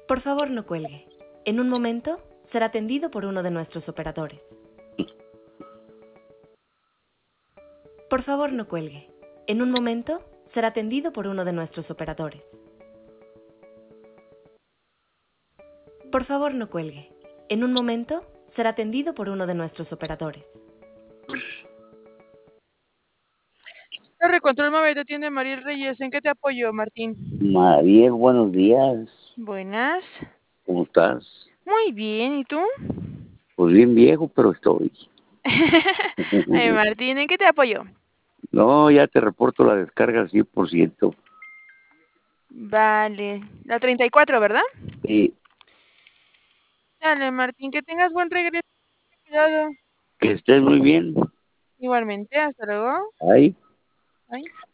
Por favor, no cuelgue. En un momento será atendido por uno de nuestros operadores. Por favor, no cuelgue. En un momento será atendido por uno de nuestros operadores. Por favor, no cuelgue. En un momento será atendido por uno de nuestros operadores. Torre Control Móvil te atiende Mariel Reyes. ¿En qué te apoyo, Martín? Mariel, buenos días. Buenas. ¿Cómo estás? Muy bien, ¿y tú? Pues bien viejo, pero estoy. Ay, Martín, ¿en qué te apoyo? No, ya te reporto la descarga al 100%. Vale, la 34, ¿verdad? Sí, Dale, Martín, que tengas buen regreso. Cuidado. que estés muy bien. Igualmente, hasta luego. Ahí. Bye.